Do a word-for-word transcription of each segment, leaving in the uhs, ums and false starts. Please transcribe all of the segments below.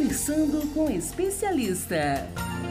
Conversando com especialista.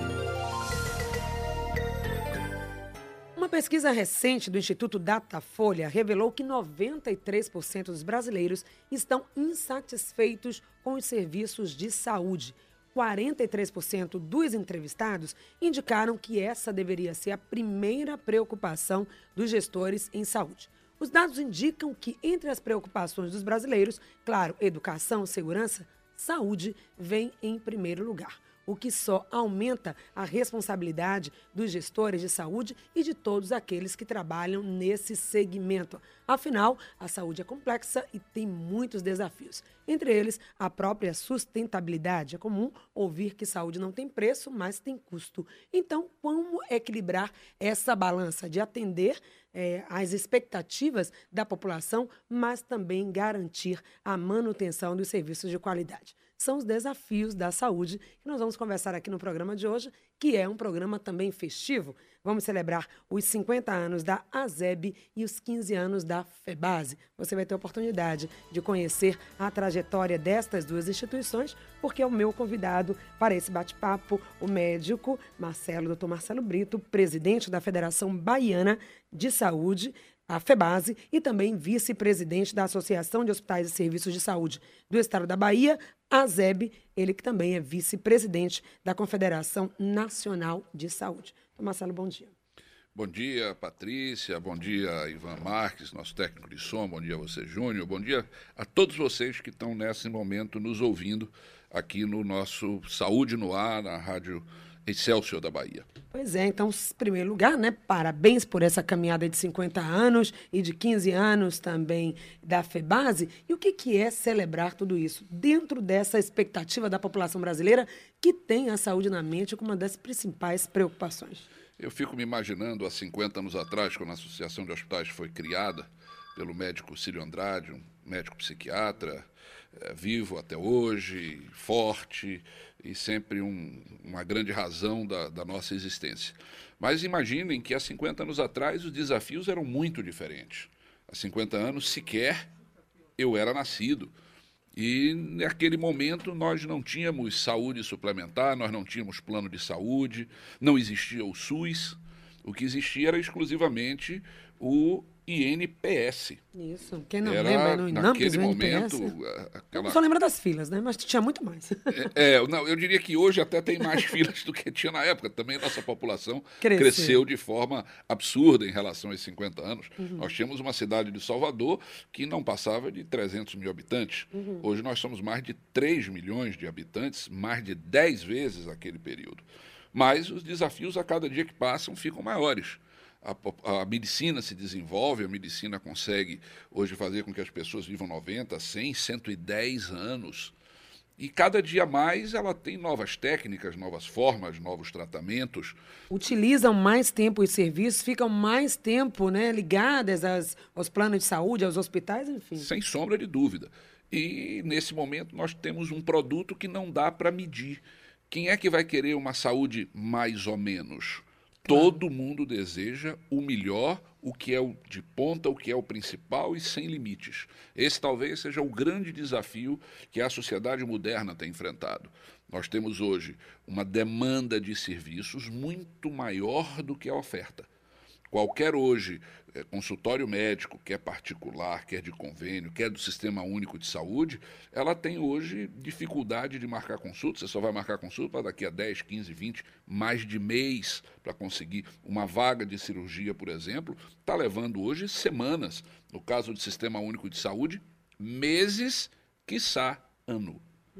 Uma pesquisa recente do Instituto Datafolha revelou que noventa e três por cento dos brasileiros estão insatisfeitos com os serviços de saúde. quarenta e três por cento dos entrevistados indicaram que essa deveria ser a primeira preocupação dos gestores em saúde. Os dados indicam que entre as preocupações dos brasileiros, claro, educação, segurança, saúde vem em primeiro lugar, o que só aumenta a responsabilidade dos gestores de saúde e de todos aqueles que trabalham nesse segmento. Afinal, a saúde é complexa e tem muitos desafios. Entre eles, a própria sustentabilidade. É comum ouvir que saúde não tem preço, mas tem custo. Então, como equilibrar essa balança de atender é, às expectativas da população, mas também garantir a manutenção dos serviços de qualidade? São os desafios da saúde que nós vamos conversar aqui no programa de hoje, que é um programa também festivo. Vamos celebrar os cinquenta anos da ASEB e os quinze anos da FEBASE. Você vai ter a oportunidade de conhecer a trajetória destas duas instituições, porque é o meu convidado para esse bate-papo, o médico Marcelo, doutor Marcelo Brito, presidente da Federação Baiana de Saúde, a FEBASE, e também vice-presidente da Associação de Hospitais e Serviços de Saúde do Estado da Bahia, ASEB, ele que também é vice-presidente da Confederação Nacional de Saúde. Então, Marcelo, bom dia. Bom dia, Patrícia, bom dia, Ivan Marques, nosso técnico de som, bom dia a você, Júnior, bom dia a todos vocês que estão nesse momento nos ouvindo aqui no nosso Saúde no Ar, na Rádio Excelsior da Bahia. Pois é, então, em primeiro lugar, né, parabéns por essa caminhada de cinquenta anos e de quinze anos também da FEBASE. E o que, que é celebrar tudo isso? Dentro dessa expectativa da população brasileira que tem a saúde na mente como uma das principais preocupações. Eu fico me imaginando há cinquenta anos atrás, quando a Associação de Hospitais foi criada pelo médico Cílio Andrade, um médico psiquiatra, é, vivo até hoje, forte e sempre um, uma grande razão da, da nossa existência. Mas imaginem que há cinquenta anos atrás os desafios eram muito diferentes. Há cinquenta anos sequer eu era nascido. E naquele momento nós não tínhamos saúde suplementar, nós não tínhamos plano de saúde, não existia o SUS. O que existia era exclusivamente o I N P S. Isso, quem não era, lembra, no naquele I N P S, momento... Aquela... Só lembra das filas, né? Mas tinha muito mais. É, é, não, eu diria que hoje até tem mais filas do que tinha na época. Também nossa população cresceu, cresceu de forma absurda em relação aos cinquenta anos. Uhum. Nós tínhamos uma cidade de Salvador que não passava de trezentos mil habitantes. Uhum. Hoje nós somos mais de três milhões de habitantes, mais de dez vezes aquele período. Mas os desafios a cada dia que passam ficam maiores. A, a medicina se desenvolve, a medicina consegue hoje fazer com que as pessoas vivam noventa, cem, cento e dez anos. E cada dia mais ela tem novas técnicas, novas formas, novos tratamentos. Utilizam mais tempo os serviços, ficam mais tempo, né, ligadas às, aos planos de saúde, aos hospitais, enfim. Sem sombra de dúvida. E nesse momento nós temos um produto que não dá para medir. Quem é que vai querer uma saúde mais ou menos? Todo mundo deseja o melhor, o que é o de ponta, o que é o principal e sem limites. Esse talvez seja o grande desafio que a sociedade moderna tem enfrentado. Nós temos hoje uma demanda de serviços muito maior do que a oferta. Qualquer hoje é, consultório médico, quer particular, quer de convênio, quer do Sistema Único de Saúde, ela tem hoje dificuldade de marcar consulta. Você só vai marcar consulta para daqui a dez, quinze, vinte, mais de mês para conseguir uma vaga de cirurgia, por exemplo. Está levando hoje semanas. No caso do Sistema Único de Saúde, meses, quiçá ano.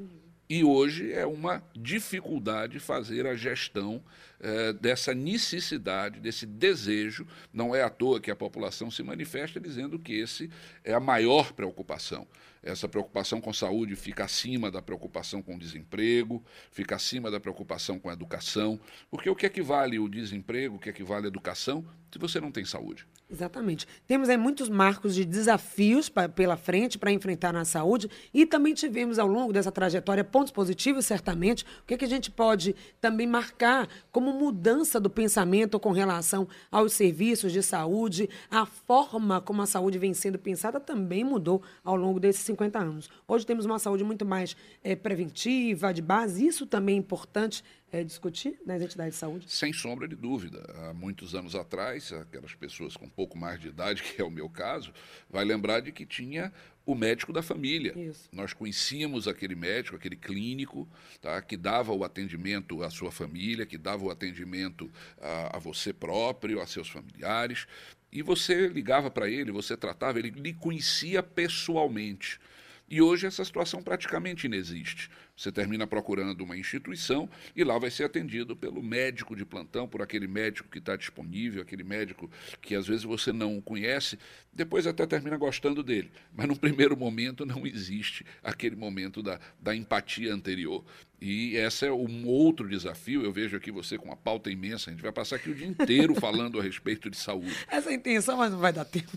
E hoje é uma dificuldade fazer a gestão eh, dessa necessidade, desse desejo. Não é à toa que a população se manifesta dizendo que esse é a maior preocupação. Essa preocupação com saúde fica acima da preocupação com o desemprego, fica acima da preocupação com a educação. Porque o que equivale o desemprego, o que equivale a educação, se você não tem saúde? Exatamente. Temos aí muitos marcos de desafios pra, pela frente para enfrentar na saúde e também tivemos ao longo dessa trajetória pontos positivos, certamente. O que, é que a gente pode também marcar como mudança do pensamento com relação aos serviços de saúde, a forma como a saúde vem sendo pensada também mudou ao longo desses cinquenta anos. Hoje temos uma saúde muito mais é, preventiva, de base. Isso também é importante é, discutir nas entidades de saúde? Sem sombra de dúvida. Há muitos anos atrás, aquelas pessoas com um pouco mais de idade, que é o meu caso, vai lembrar de que tinha o médico da família. Isso. Nós conhecíamos aquele médico, aquele clínico, tá, que dava o atendimento à sua família, que dava o atendimento a, a você próprio, a seus familiares, e você ligava para ele, você tratava, ele lhe conhecia pessoalmente. E hoje essa situação praticamente inexiste. Você termina procurando uma instituição e lá vai ser atendido pelo médico de plantão, por aquele médico que está disponível, aquele médico que às vezes você não conhece, depois até termina gostando dele. Mas num primeiro momento não existe aquele momento da, da empatia anterior. E esse é um outro desafio. Eu vejo aqui você com uma pauta imensa. A gente vai passar aqui o dia inteiro falando a respeito de saúde. Essa é a intenção, mas não vai dar tempo.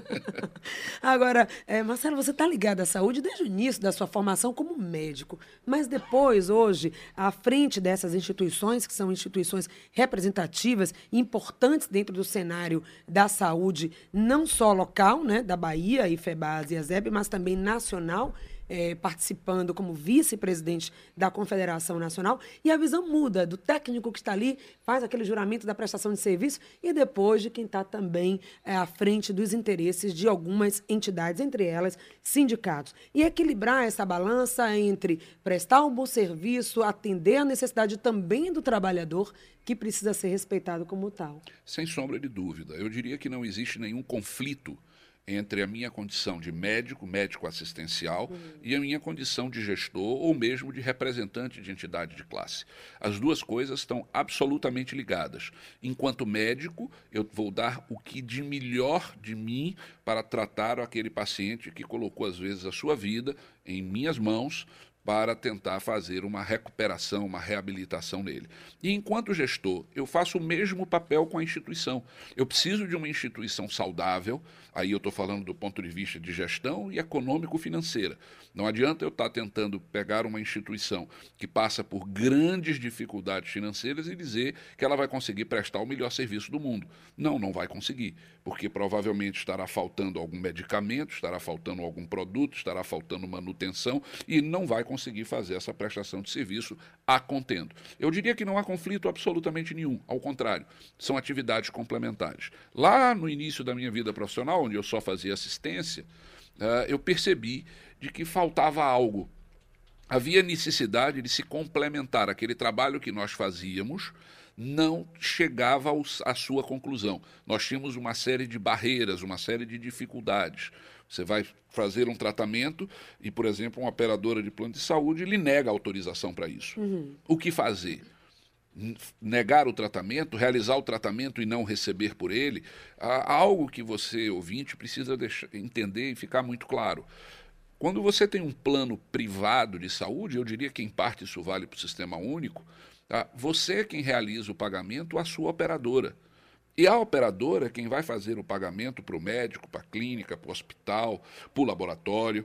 Agora, é, Marcelo, você está ligado à saúde desde o início da sua formação como médico. Mas depois, hoje, à frente dessas instituições, que são instituições representativas, importantes dentro do cenário da saúde, não só local, né, da Bahia, IFEBAS e ASEB, mas também nacional, É, participando como vice-presidente da Confederação Nacional, e a visão muda do técnico que está ali, faz aquele juramento da prestação de serviço, e depois de quem está também é, à frente dos interesses de algumas entidades, entre elas sindicatos. E equilibrar essa balança entre prestar um bom serviço, atender a necessidade também do trabalhador, que precisa ser respeitado como tal. Sem sombra de dúvida. Eu diria que não existe nenhum conflito entre a minha condição de médico, médico assistencial, uhum. e a minha condição de gestor ou mesmo de representante de entidade de classe. As duas coisas estão absolutamente ligadas. Enquanto médico, eu vou dar o que de melhor de mim para tratar aquele paciente que colocou, às vezes, a sua vida em minhas mãos, para tentar fazer uma recuperação, uma reabilitação nele. E enquanto gestor, eu faço o mesmo papel com a instituição. Eu preciso de uma instituição saudável, aí eu estou falando do ponto de vista de gestão e econômico-financeira. Não adianta eu estar tentando pegar uma instituição que passa por grandes dificuldades financeiras e dizer que ela vai conseguir prestar o melhor serviço do mundo. Não, não vai conseguir, porque provavelmente estará faltando algum medicamento, estará faltando algum produto, estará faltando manutenção e não vai conseguir conseguir fazer essa prestação de serviço a contento. Eu diria que não há conflito absolutamente nenhum, ao contrário, são atividades complementares. Lá no início da minha vida profissional, onde eu só fazia assistência, uh, eu percebi de que faltava algo. Havia necessidade de se complementar. Aquele trabalho que nós fazíamos não chegava à sua conclusão. Nós tínhamos uma série de barreiras, uma série de dificuldades. Você vai fazer um tratamento e, por exemplo, uma operadora de plano de saúde lhe nega autorização para isso. Uhum. O que fazer? Negar o tratamento, realizar o tratamento e não receber por ele? Há algo que você, ouvinte, precisa deixar, entender e ficar muito claro. Quando você tem um plano privado de saúde, eu diria que em parte isso vale para o Sistema Único, tá? Você é quem realiza o pagamento à sua operadora. E a operadora é quem vai fazer o pagamento para o médico, para a clínica, para o hospital, para o laboratório.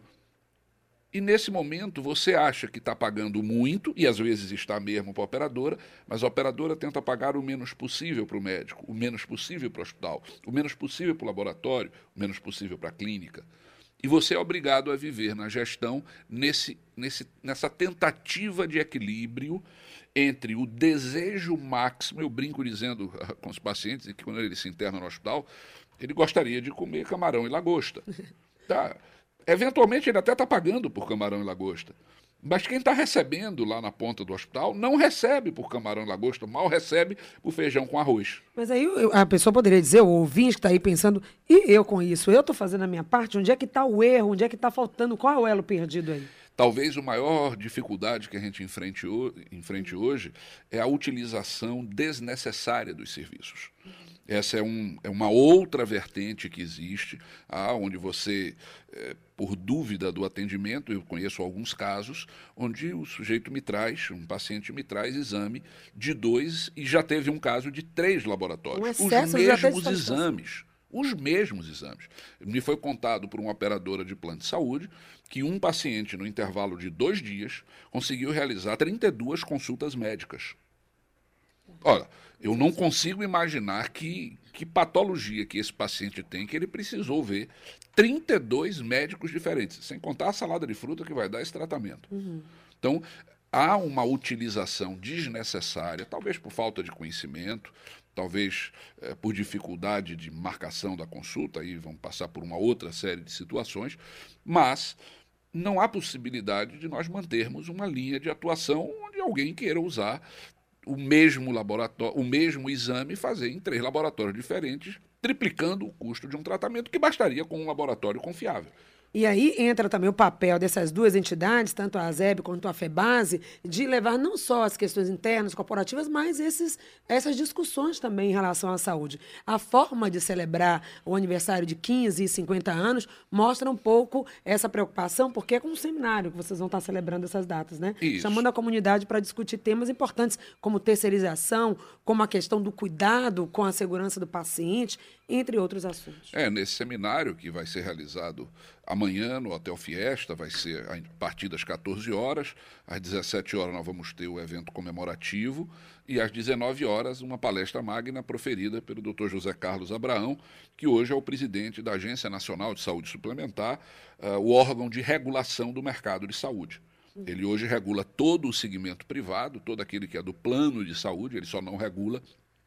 E nesse momento você acha que está pagando muito, e às vezes está mesmo para a operadora, mas a operadora tenta pagar o menos possível para o médico, o menos possível para o hospital, o menos possível para o laboratório, o menos possível para a clínica. E você é obrigado a viver na gestão nesse, nesse, nessa tentativa de equilíbrio entre o desejo máximo, eu brinco dizendo com os pacientes que quando ele se interna no hospital, ele gostaria de comer camarão e lagosta. Tá? Eventualmente ele até está pagando por camarão e lagosta, mas quem está recebendo lá na ponta do hospital não recebe por camarão e lagosta, mal recebe por feijão com arroz. Mas aí eu, a pessoa poderia dizer, o ouvinte que está aí pensando, e eu com isso? Eu estou fazendo a minha parte? Onde é que está o erro? Onde é que está faltando? Qual é o elo perdido aí? Talvez a maior dificuldade que a gente enfrente, enfrente hoje é a utilização desnecessária dos serviços. Essa é, um, é uma outra vertente que existe, ah, onde você, é, por dúvida do atendimento, eu conheço alguns casos, onde o sujeito me traz, um paciente me traz exame de dois e já teve um caso de três laboratórios. Um os mesmos exames. Os mesmos exames. Me foi contado por uma operadora de plano de saúde que um paciente, no intervalo de dois dias, conseguiu realizar trinta e duas consultas médicas. Olha, eu não consigo imaginar que, que patologia que esse paciente tem, que ele precisou ver trinta e dois médicos diferentes, sem contar a salada de fruta que vai dar esse tratamento. Uhum. Então, há uma utilização desnecessária, talvez por falta de conhecimento, talvez eh, por dificuldade de marcação da consulta, aí vão passar por uma outra série de situações, mas não há possibilidade de nós mantermos uma linha de atuação onde alguém queira usar o mesmo laboratório, o mesmo exame e fazer em três laboratórios diferentes, triplicando o custo de um tratamento que bastaria com um laboratório confiável. E aí entra também o papel dessas duas entidades, tanto a ASEB quanto a FEBASE, de levar não só as questões internas, corporativas, mas esses, essas discussões também em relação à saúde. A forma de celebrar o aniversário de quinze e cinquenta anos mostra um pouco essa preocupação, porque é com um seminário que vocês vão estar celebrando essas datas, né? Isso. Chamando a comunidade para discutir temas importantes, como terceirização, como a questão do cuidado com a segurança do paciente, entre outros assuntos. É, nesse seminário que vai ser realizado amanhã no Hotel Fiesta, vai ser a partir das quatorze horas, às dezessete horas nós vamos ter o evento comemorativo e às dezenove horas uma palestra magna proferida pelo doutor José Carlos Abraão, que hoje é o presidente da Agência Nacional de Saúde Suplementar, uh, o órgão de regulação do mercado de saúde. Ele hoje regula todo o segmento privado, todo aquele que é do plano de saúde, ele só não regula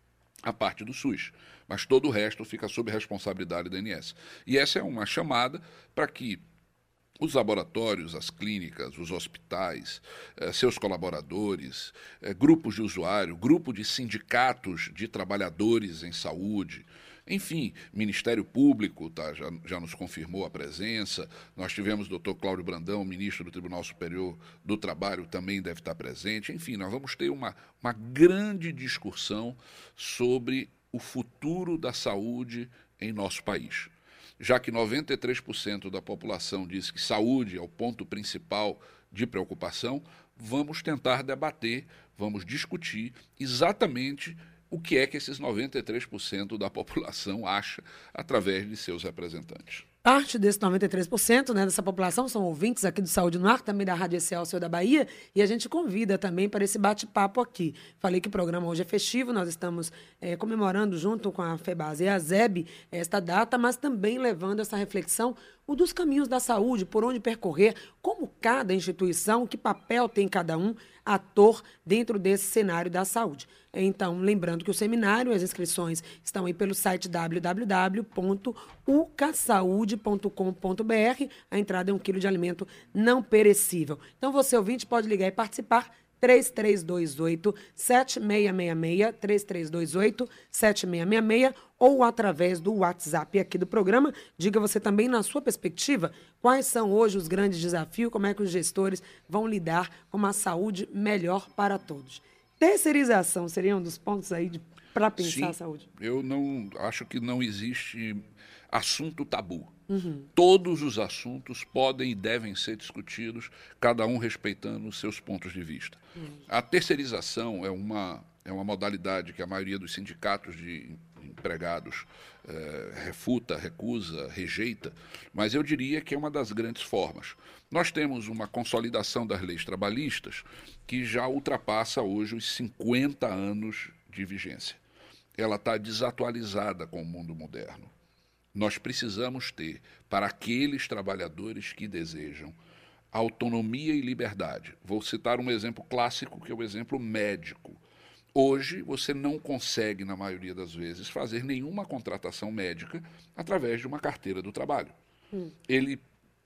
a parte do SUS, mas todo o resto fica sob responsabilidade da A N S. E essa é uma chamada para que os laboratórios, as clínicas, os hospitais, eh, seus colaboradores, eh, grupos de usuário, grupo de sindicatos de trabalhadores em saúde, enfim, Ministério Público tá, já, já nos confirmou a presença, nós tivemos o doutor Cláudio Brandão, ministro do Tribunal Superior do Trabalho, também deve estar presente, enfim, nós vamos ter uma, uma grande discussão sobre o futuro da saúde em nosso país. Já que noventa e três por cento da população diz que saúde é o ponto principal de preocupação, vamos tentar debater, vamos discutir exatamente o que é que esses noventa e três por cento da população acha através de seus representantes. Parte desse noventa e três por cento, né, dessa população são ouvintes aqui do Saúde no Ar, também da Rádio Excelsior da Bahia, e a gente convida também para esse bate-papo aqui. Falei que o programa hoje é festivo, nós estamos é, comemorando junto com a FEBASE e a ASEB esta data, mas também levando essa reflexão o dos caminhos da saúde, por onde percorrer, como cada instituição, que papel tem cada um ator dentro desse cenário da saúde. Então, lembrando que o seminário, as inscrições estão aí pelo site w w w ponto u c a saúde ponto com ponto b r. A entrada é um quilo de alimento não perecível. Então, você, ouvinte, pode ligar e participar. três três dois oito, sete seis seis seis, três três dois oito, sete seis seis seis, ou através do WhatsApp aqui do programa. Diga você também, na sua perspectiva, quais são hoje os grandes desafios, como é que os gestores vão lidar com uma saúde melhor para todos. Terceirização seria um dos pontos aí para pensar Sim, a saúde? Eu não acho que não existe assunto tabu. Uhum. Todos os assuntos podem e devem ser discutidos, cada um respeitando os seus pontos de vista. Uhum. A terceirização é uma, é uma modalidade que a maioria dos sindicatos de empregados eh, refuta, recusa, rejeita, mas eu diria que é uma das grandes formas. Nós temos uma consolidação das leis trabalhistas que já ultrapassa hoje os cinquenta anos de vigência. Ela está desatualizada com o mundo moderno. Nós precisamos ter, para aqueles trabalhadores que desejam, autonomia e liberdade. Vou citar um exemplo clássico, que é o exemplo médico. Hoje, você não consegue, na maioria das vezes, fazer nenhuma contratação médica através de uma carteira do trabalho. Hum. Ele,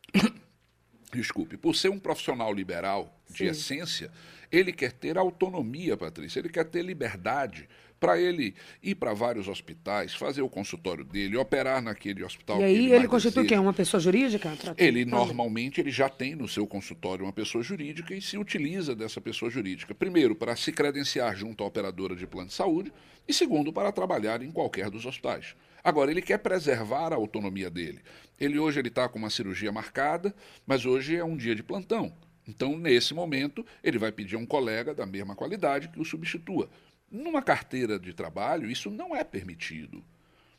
desculpe, por ser um profissional liberal de Sim. essência, ele quer ter autonomia, Patrícia, ele quer ter liberdade para ele ir para vários hospitais, fazer o consultório dele, operar naquele hospital. E aí ele, ele constitui o quê? Uma pessoa jurídica? Ele, normalmente, ele já tem no seu consultório uma pessoa jurídica e se utiliza dessa pessoa jurídica. Primeiro, para se credenciar junto à operadora de plano de saúde e, segundo, para trabalhar em qualquer dos hospitais. Agora, ele quer preservar a autonomia dele. Ele hoje ele está com uma cirurgia marcada, mas hoje é um dia de plantão. Então, nesse momento, ele vai pedir a um colega da mesma qualidade que o substitua. Numa carteira de trabalho, isso não é permitido.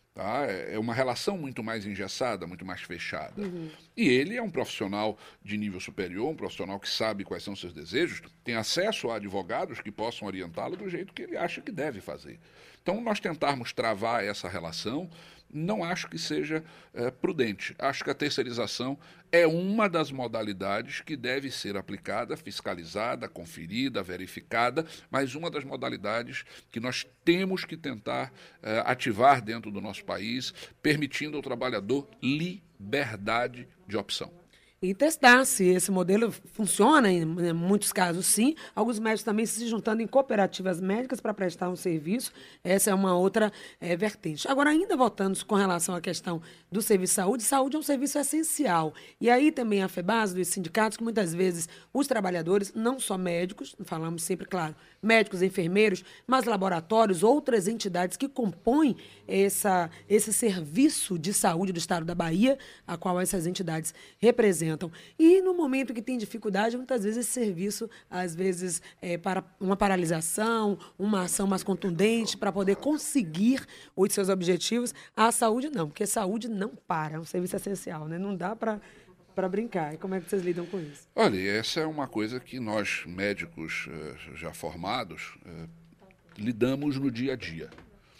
Tá? É uma relação muito mais engessada, muito mais fechada. Uhum. E ele é um profissional de nível superior, um profissional que sabe quais são seus desejos, tem acesso a advogados que possam orientá-lo do jeito que ele acha que deve fazer. Então, nós tentarmos travar essa relação, não acho que seja é, prudente. Acho que a terceirização é uma das modalidades que deve ser aplicada, fiscalizada, conferida, verificada, mas uma das modalidades que nós temos que tentar é, ativar dentro do nosso país, permitindo ao trabalhador liberdade de opção. E testar se esse modelo funciona, em muitos casos sim. Alguns médicos também se juntando em cooperativas médicas para prestar um serviço. Essa é uma outra é, vertente. Agora, ainda voltando com relação à questão do serviço de saúde, saúde é um serviço essencial. E aí também a FEBASE, dos sindicatos, que muitas vezes os trabalhadores, não só médicos, falamos sempre, claro, médicos, enfermeiros, mas laboratórios, outras entidades que compõem essa, esse serviço de saúde do Estado da Bahia, a qual essas entidades representam. E no momento que tem dificuldade, muitas vezes esse serviço, às vezes, é para uma paralisação, uma ação mais contundente para poder conseguir os seus objetivos. A saúde não, porque saúde não para, é um serviço essencial, né? Não dá para para brincar. E como é que vocês lidam com isso? Olha, essa é uma coisa que nós, médicos já formados, lidamos no dia a dia.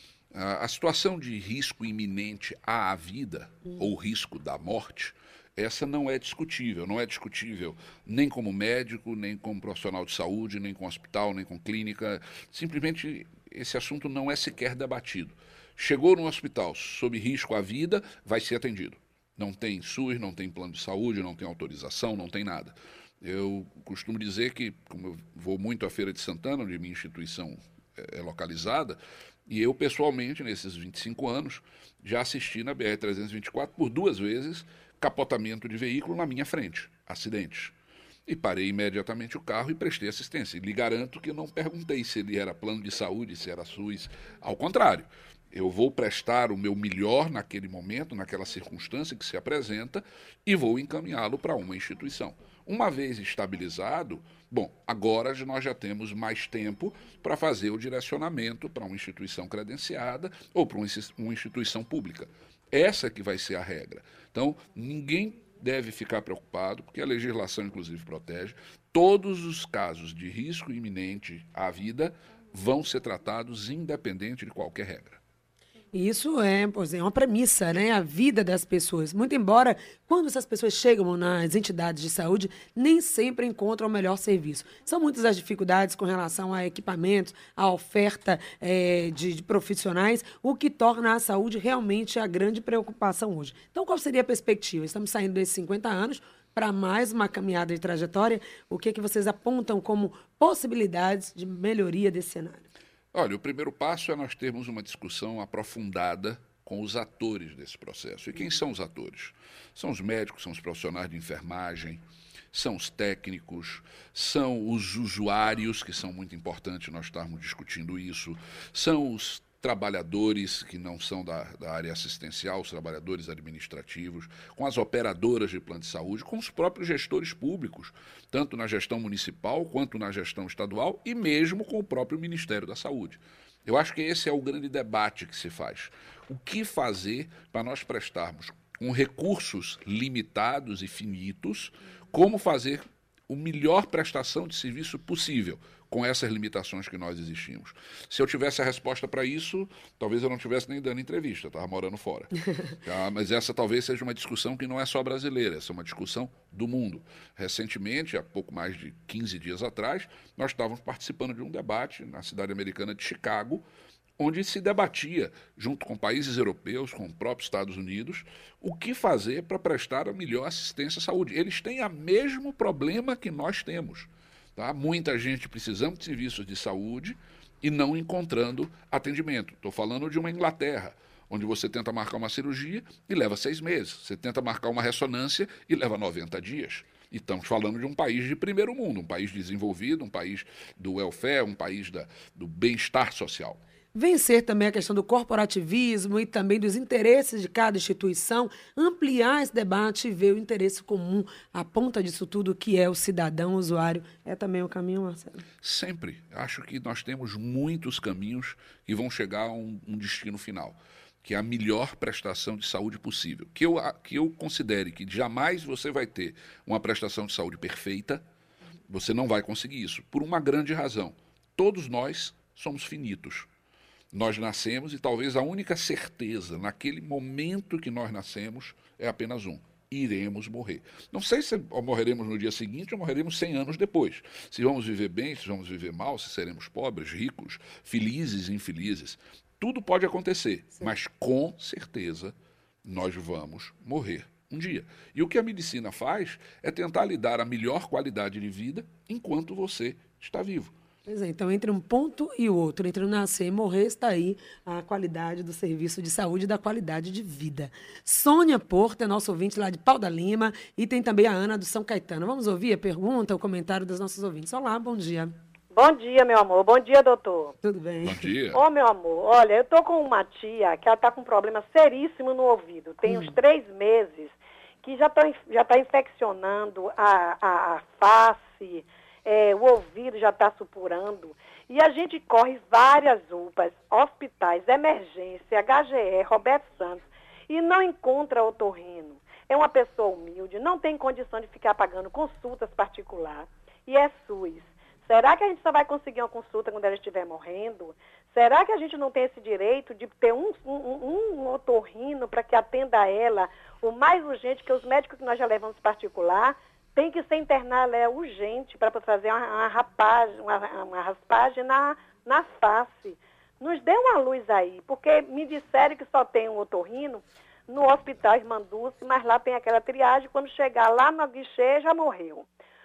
A situação de risco iminente à vida, hum. ou risco da morte, essa não é discutível. Não é discutível nem como médico, nem como profissional de saúde, nem com hospital, nem com clínica. Simplesmente esse assunto não é sequer debatido. Chegou no hospital sob risco à vida, vai ser atendido. Não tem SUS, não tem plano de saúde, não tem autorização, não tem nada. Eu costumo dizer que, como eu vou muito à Feira de Santana, onde minha instituição é localizada, e eu, pessoalmente, nesses vinte e cinco anos, já assisti na B R trezentos e vinte e quatro por duas vezes capotamento de veículo na minha frente, acidentes. E parei imediatamente o carro e prestei assistência. E lhe garanto que eu não perguntei se ele era plano de saúde, se era SUS. Ao contrário, eu vou prestar o meu melhor naquele momento, naquela circunstância que se apresenta, e vou encaminhá-lo para uma instituição. Uma vez estabilizado, bom, agora nós já temos mais tempo para fazer o direcionamento para uma instituição credenciada ou para uma instituição pública. Essa que vai ser a regra. Então, ninguém deve ficar preocupado, porque a legislação, inclusive, protege. Todos os casos de risco iminente à vida vão ser tratados independente de qualquer regra. Isso é, pois é uma premissa, né? A vida das pessoas. Muito embora, quando essas pessoas chegam nas entidades de saúde, nem sempre encontram o melhor serviço. São muitas as dificuldades com relação a equipamentos, a oferta é, de, de profissionais, o que torna a saúde realmente a grande preocupação hoje. Então, qual seria a perspectiva? Estamos saindo desses cinquenta anos para mais uma caminhada de trajetória. O que, é que vocês apontam como possibilidades de melhoria desse cenário? Olha, o primeiro passo é nós termos uma discussão aprofundada com os atores desse processo. E quem são os atores? São os médicos, são os profissionais de enfermagem, são os técnicos, são os usuários, que são muito importantes nós estarmos discutindo isso, são os trabalhadores que não são da, da área assistencial, os trabalhadores administrativos, com as operadoras de plano de saúde, com os próprios gestores públicos, tanto na gestão municipal quanto na gestão estadual e mesmo com o próprio Ministério da Saúde. Eu acho que esse é o grande debate que se faz. O que fazer para nós prestarmos com recursos limitados e finitos, como fazer a melhor prestação de serviço possível, com essas limitações que nós existimos. Se eu tivesse a resposta para isso, talvez eu não estivesse nem dando entrevista, estava morando fora. Tá? Mas essa talvez seja uma discussão que não é só brasileira, essa é uma discussão do mundo. Recentemente, há pouco mais de quinze dias atrás, nós estávamos participando de um debate na cidade americana de Chicago, onde se debatia, junto com países europeus, com o próprio Estados Unidos, o que fazer para prestar a melhor assistência à saúde. Eles têm o mesmo problema que nós temos. Tá? Muita gente precisando de serviços de saúde e não encontrando atendimento. Estou falando de uma Inglaterra, onde você tenta marcar uma cirurgia e leva seis meses. Você tenta marcar uma ressonância e leva noventa dias. E estamos falando de um país de primeiro mundo, um país desenvolvido, um país do welfare, um país da, do bem-estar social. Vencer também a questão do corporativismo e também dos interesses de cada instituição, ampliar esse debate e ver o interesse comum, a ponta disso tudo, que é o cidadão, o usuário. É também o caminho, Marcelo? Sempre. Acho que nós temos muitos caminhos que vão chegar a um, um destino final. que é a melhor prestação de saúde possível. Que eu, que eu considere que jamais você vai ter uma prestação de saúde perfeita, você não vai conseguir isso, por uma grande razão. Todos nós somos finitos. Nós nascemos e talvez a única certeza naquele momento que nós nascemos é apenas um: iremos morrer. Não sei se morreremos no dia seguinte ou morreremos cem anos depois. Se vamos viver bem, se vamos viver mal, se seremos pobres, ricos, felizes, infelizes. Tudo pode acontecer, Sim. mas com certeza nós vamos morrer um dia. E o que a medicina faz é tentar lhe dar a melhor qualidade de vida enquanto você está vivo. Pois é, então entre um ponto e o outro, entre o nascer e morrer, está aí a qualidade do serviço de saúde e da qualidade de vida. Sônia Porto é nosso ouvinte lá de Pau da Lima e tem também a Ana do São Caetano. Vamos ouvir a pergunta, o comentário dos nossos ouvintes. Olá, bom dia. Bom dia, meu amor. Bom dia, doutor. Tudo bem? Bom dia. Ô, meu amor, olha, eu tô com uma tia que ela tá com um problema seríssimo no ouvido. Tem hum. uns três meses que já tá, já tá infeccionando a, a, a face, é, o ouvido já está supurando. E a gente corre várias U P As, hospitais, emergência, H G E, Roberto Santos, e não encontra otorrino. É uma pessoa humilde, não tem condição de ficar pagando consultas particulares, e é SUS. Será que a gente só vai conseguir uma consulta quando ela estiver morrendo? Será que a gente não tem esse direito de ter um, um, um otorrino para que atenda a ela o mais urgente, que os médicos que nós já levamos particular tem que ser internado, é urgente para fazer uma, uma, rapagem, uma, uma raspagem na, na face. Nos dê uma luz aí, porque me disseram que só tem um otorrino no hospital Irmã Dulce, mas lá tem aquela triagem, quando chegar lá no guichê já morreu.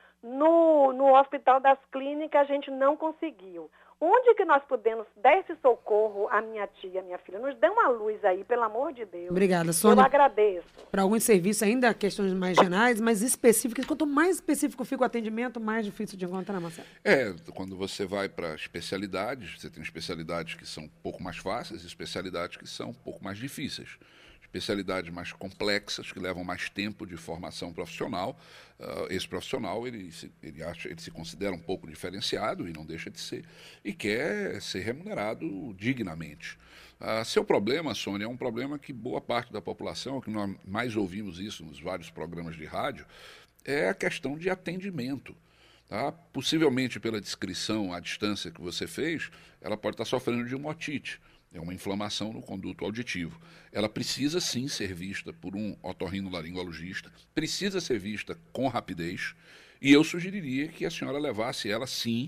No, no Hospital das Clínicas a gente não conseguiu. Onde que nós podemos dar esse socorro à minha tia, à minha filha? Nos dê uma luz aí, pelo amor de Deus. Obrigada, Sônia. Eu agradeço. Para alguns serviços ainda, questões mais gerais, mais específicas. Quanto mais específico fica o atendimento, mais difícil de encontrar, Marcelo. É, quando você vai para especialidades, você tem especialidades que são um pouco mais fáceis e especialidades que são um pouco mais difíceis. Especialidades mais complexas, que levam mais tempo de formação profissional. Uh, esse profissional, ele se, ele, acha, ele se considera um pouco diferenciado, e não deixa de ser, e quer ser remunerado dignamente. Uh, seu problema, Sônia, é um problema que boa parte da população, que nós mais ouvimos isso nos vários programas de rádio, é a questão de atendimento. Tá? Possivelmente, pela descrição à distância que você fez, ela pode estar sofrendo de uma otite. É uma inflamação no conduto auditivo. Ela precisa, sim, ser vista por um otorrinolaringologista, precisa ser vista com rapidez, e eu sugeriria que a senhora levasse ela, sim,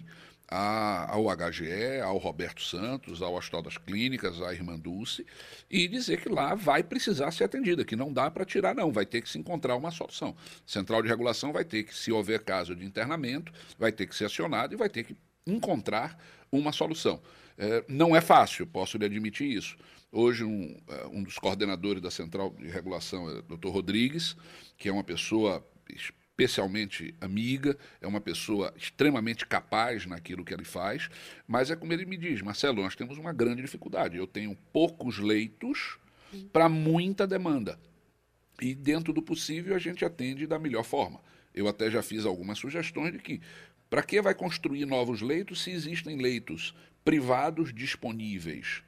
a, ao H G E, ao Roberto Santos, ao Hospital das Clínicas, à Irmã Dulce, e dizer que lá vai precisar ser atendida, que não dá para tirar, não, vai ter que se encontrar uma solução. Central de regulação vai ter que, se houver caso de internamento, vai ter que ser acionado e vai ter que encontrar uma solução. É, não é fácil, posso lhe admitir isso. Hoje, um, um dos coordenadores da Central de Regulação é o doutor Rodrigues, que é uma pessoa especialmente amiga, é uma pessoa extremamente capaz naquilo que ele faz, mas é como ele me diz: Marcelo, nós temos uma grande dificuldade. Eu tenho poucos leitos para muita demanda. E, dentro do possível, a gente atende da melhor forma. Eu até já fiz algumas sugestões de que, para que vai construir novos leitos se existem leitos privados disponíveis?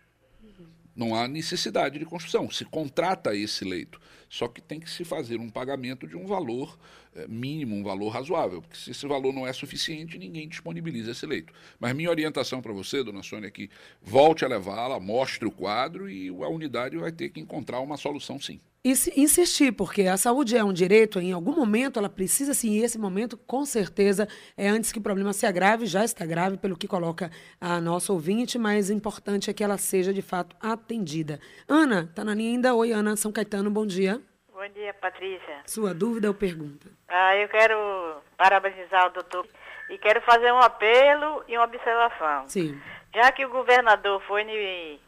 Não há necessidade de construção, se contrata esse leito, só que tem que se fazer um pagamento de um valor é, mínimo, um valor razoável, porque se esse valor não é suficiente, ninguém disponibiliza esse leito. Mas minha orientação para você, dona Sônia, é que volte a levá-la, mostre o quadro e a unidade vai ter que encontrar uma solução, sim. E se insistir, porque a saúde é um direito, em algum momento ela precisa sim, e esse momento, com certeza, é antes que o problema se agrave, já está grave, pelo que coloca a nossa ouvinte, mas o importante é que ela seja, de fato, atendida. Ana, está na linha ainda? Oi, Ana, São Caetano, bom dia. Bom dia, Patrícia. Sua dúvida ou pergunta? Ah, eu quero parabenizar o doutor e quero fazer um apelo e uma observação. Sim. Já que o governador foi ni...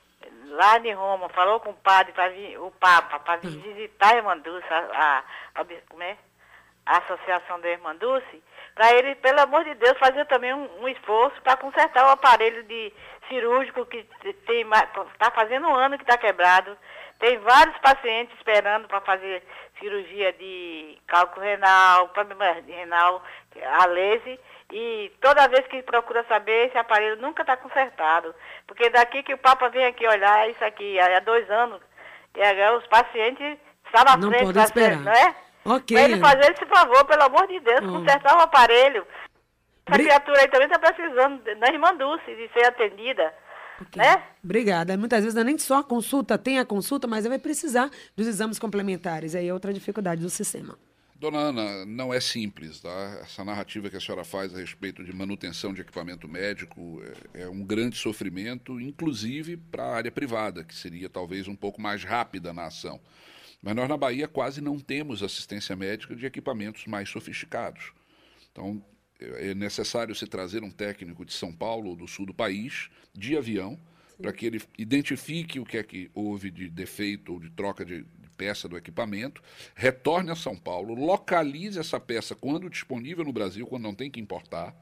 lá em Roma, falou com o padre, pra vir, o Papa, para vir visitar a Irmã Dulce, a, a, a, como é? a Associação da Irmã Dulce, para ele, pelo amor de Deus, fazer também um, um esforço para consertar o aparelho de cirúrgico que está fazendo um ano que está quebrado. Tem vários pacientes esperando para fazer cirurgia de cálculo renal, problema renal, a lese, E toda vez que procura saber, esse aparelho nunca está consertado. Porque daqui que o Papa vem aqui olhar isso aqui há dois anos, e agora os pacientes estão na Não frente, podem esperar. Frente, não é? Ok. Para ele fazer esse favor, pelo amor de Deus, Oh. consertar o aparelho. Essa Bri- criatura aí também está precisando, na Irmã Dulce, de ser atendida. Ok. Né? Obrigada. Muitas vezes não é nem só a consulta, tem a consulta, mas vai precisar dos exames complementares. Aí é outra dificuldade do sistema. Dona Ana, não é simples, tá? Essa narrativa que a senhora faz a respeito de manutenção de equipamento médico é, é um grande sofrimento, inclusive para a área privada, que seria talvez um pouco mais rápida na ação. Mas nós na Bahia quase não temos assistência médica de equipamentos mais sofisticados. Então, é necessário se trazer um técnico de São Paulo ou do sul do país, de avião, para que ele identifique o que é que houve de defeito ou de troca de peça do equipamento, retorne a São Paulo, localize essa peça quando disponível no Brasil, quando não tem que importar,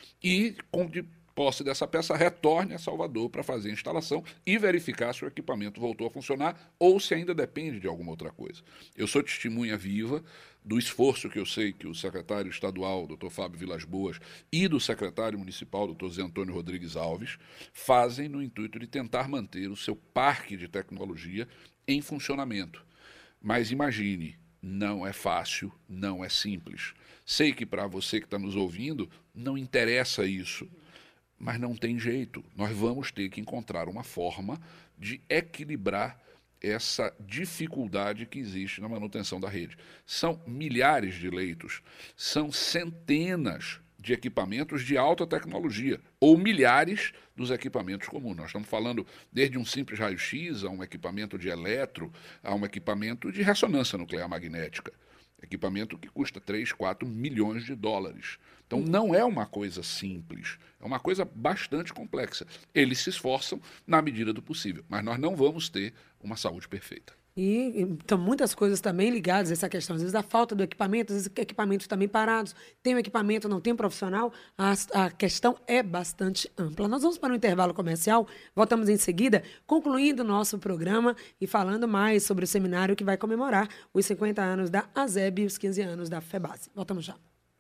e, com de posse dessa peça, retorne a Salvador para fazer a instalação e verificar se o equipamento voltou a funcionar ou se ainda depende de alguma outra coisa. Eu sou testemunha viva do esforço que eu sei que o secretário estadual, doutor Fábio Vilas Boas, e do secretário municipal, doutor Zé Antônio Rodrigues Alves, fazem no intuito de tentar manter o seu parque de tecnologia em funcionamento. Mas imagine, não é fácil, não é simples. Sei que para você que está nos ouvindo, não interessa isso, mas não tem jeito. Nós vamos ter que encontrar uma forma de equilibrar essa dificuldade que existe na manutenção da rede. São milhares de leitos, são centenas de equipamentos de alta tecnologia, ou milhares dos equipamentos comuns. Nós estamos falando desde um simples raio-x, a um equipamento de eletro, a um equipamento de ressonância nuclear magnética. Equipamento que custa três, quatro milhões de dólares. Então não é uma coisa simples, é uma coisa bastante complexa. Eles se esforçam na medida do possível, mas nós não vamos ter uma saúde perfeita. E então, muitas coisas também ligadas a essa questão. Às vezes a falta do equipamento, às vezes equipamentos também parados. Tem um equipamento, não tem um profissional. A, a questão é bastante ampla. Nós vamos para um intervalo comercial, voltamos em seguida, concluindo o nosso programa e falando mais sobre o seminário que vai comemorar os cinquenta anos da ASEB e os quinze anos da FEBASE. Voltamos já.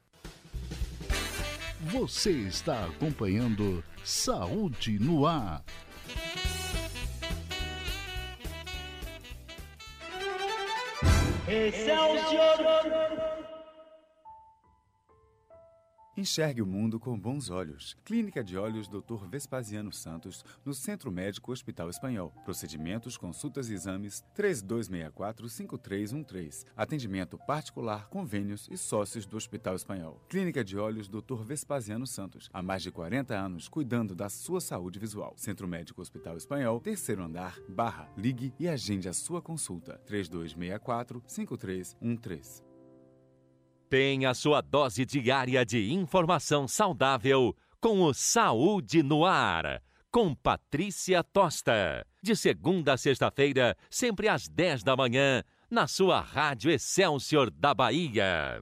Você está acompanhando Saúde no Ar. Excelsior! Enxergue o mundo com bons olhos. Clínica de Olhos doutor Vespasiano Santos, no Centro Médico Hospital Espanhol. Procedimentos, consultas e exames, três dois seis quatro, cinco três um três. Atendimento particular, convênios e sócios do Hospital Espanhol. Clínica de Olhos doutor Vespasiano Santos. Há mais de quarenta anos, cuidando da sua saúde visual. Centro Médico Hospital Espanhol, terceiro andar, Barra. Ligue e agende a sua consulta. três dois seis quatro, cinco três um três. Tem a sua dose diária de informação saudável com o Saúde no Ar, com Patrícia Tosta. De segunda a sexta-feira, sempre às dez da manhã, na sua Rádio Excelsior da Bahia.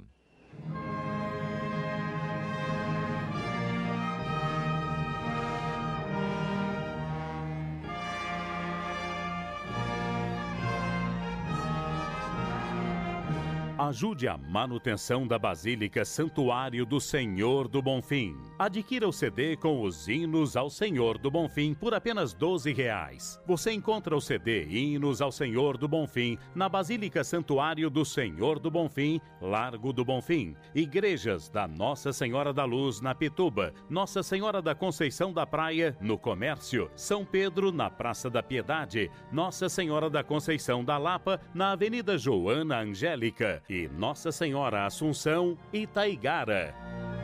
Ajude a manutenção da Basílica Santuário do Senhor do Bonfim. Adquira o C D com os hinos ao Senhor do Bonfim por apenas doze reais. Você encontra o C D Hinos ao Senhor do Bonfim na Basílica Santuário do Senhor do Bonfim, Largo do Bonfim. Igrejas da Nossa Senhora da Luz na Pituba, Nossa Senhora da Conceição da Praia no Comércio, São Pedro na Praça da Piedade, Nossa Senhora da Conceição da Lapa na Avenida Joana Angélica e Nossa Senhora Assunção, Itaigara.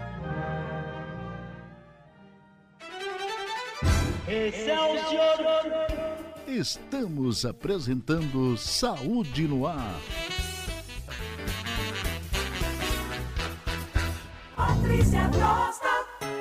Excelsior! Estamos apresentando Saúde no Ar. Patrícia Tosta.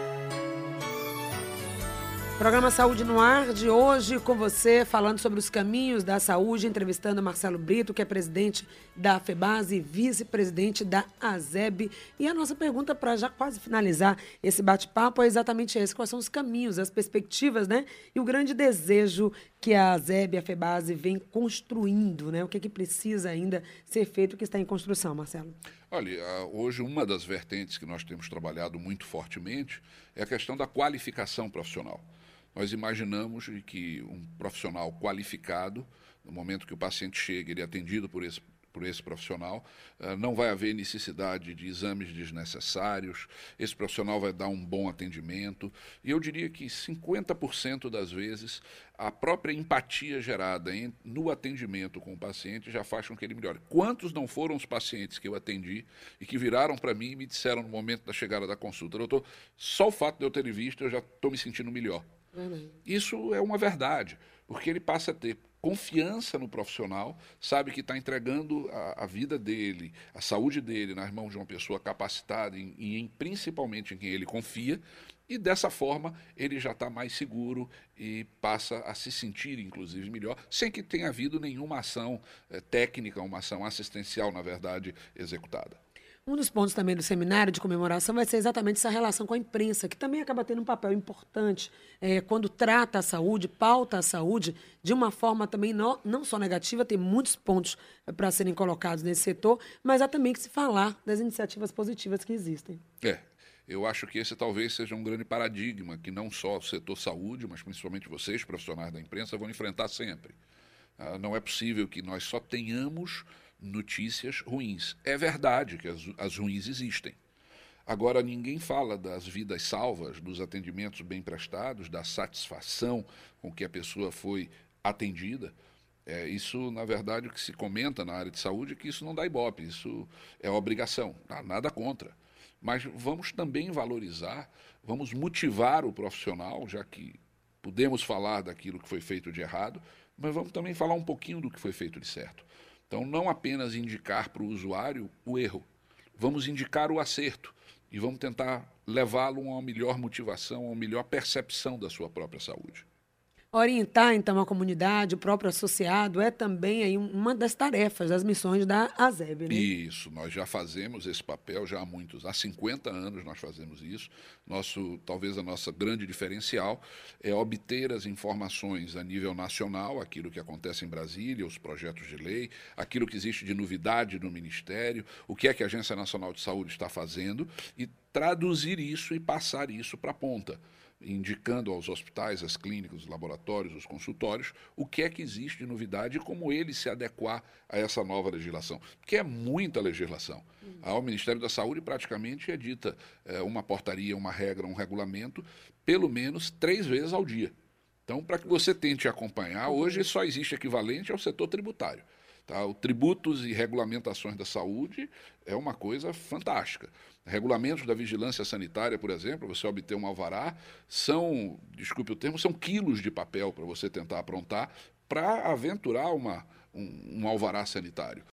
Programa Saúde no Ar de hoje com você, falando sobre os caminhos da saúde, entrevistando Marcelo Brito, que é presidente da FEBASE e vice-presidente da ASEB. E a nossa pergunta para já quase finalizar esse bate-papo é exatamente esse: quais são os caminhos, as perspectivas, né? E o grande desejo que a ASEB e a FEBASE vem construindo, né? O que é que precisa ainda ser feito, o que está em construção, Marcelo? Olha, hoje uma das vertentes que nós temos trabalhado muito fortemente é a questão da qualificação profissional. Nós imaginamos que um profissional qualificado, no momento que o paciente chega, ele é atendido por esse, por esse profissional, não vai haver necessidade de exames desnecessários, esse profissional vai dar um bom atendimento, e eu diria que cinquenta por cento das vezes a própria empatia gerada em, no atendimento com o paciente já faz com que ele melhore. Quantos não foram os pacientes que eu atendi e que viraram para mim e me disseram no momento da chegada da consulta, doutor, só o fato de eu ter visto eu já estou me sentindo melhor. Uhum. Isso é uma verdade, porque ele passa a ter confiança no profissional, sabe que está entregando a, a vida dele, a saúde dele nas mãos de uma pessoa capacitada e, e em, principalmente em quem ele confia, e dessa forma ele já está mais seguro e passa a se sentir, inclusive, melhor, sem que tenha havido nenhuma ação eh, técnica, uma ação assistencial, na verdade, executada. Um dos pontos também do seminário de comemoração vai ser exatamente essa relação com a imprensa, que também acaba tendo um papel importante é, quando trata a saúde, pauta a saúde, de uma forma também não, não só negativa, tem muitos pontos para serem colocados nesse setor, mas há também que se falar das iniciativas positivas que existem. É. Eu acho que esse talvez seja um grande paradigma que não só o setor saúde, mas principalmente vocês, profissionais da imprensa, vão enfrentar sempre. Ah, não é possível que nós só tenhamos notícias ruins. É verdade que as, as ruins existem. Agora, ninguém fala das vidas salvas, dos atendimentos bem prestados, da satisfação com que a pessoa foi atendida. É, isso, na verdade, o que se comenta na área de saúde é que isso não dá ibope, isso é obrigação, tá? Nada contra. Mas vamos também valorizar, vamos motivar o profissional, já que podemos falar daquilo que foi feito de errado, mas vamos também falar um pouquinho do que foi feito de certo. Então, não apenas indicar para o usuário o erro, vamos indicar o acerto e vamos tentar levá-lo a uma melhor motivação, a uma melhor percepção da sua própria saúde. Orientar, então, a comunidade, o próprio associado, é também aí uma das tarefas, das missões da ASEB, né? Isso, nós já fazemos esse papel já há muitos, há cinquenta anos nós fazemos isso. Nosso, talvez a nossa grande diferencial é obter as informações a nível nacional, aquilo que acontece em Brasília, os projetos de lei, aquilo que existe de novidade no Ministério, o que é que a Agência Nacional de Saúde está fazendo e traduzir isso e passar isso para a ponta, indicando aos hospitais, às clínicas, os laboratórios, os consultórios, o que é que existe de novidade e como ele se adequar a essa nova legislação. Porque é muita legislação. Ao Ministério da Saúde praticamente é dita é, uma portaria, uma regra, um regulamento, pelo menos três vezes ao dia. Então, para que você tente acompanhar, hoje só existe equivalente ao setor tributário. Tá? O tributos e regulamentações da saúde é uma coisa fantástica. Regulamentos da vigilância sanitária, por exemplo, você obter um alvará, são, desculpe o termo, são quilos de papel para você tentar aprontar para aventurar uma, um, um alvará sanitário.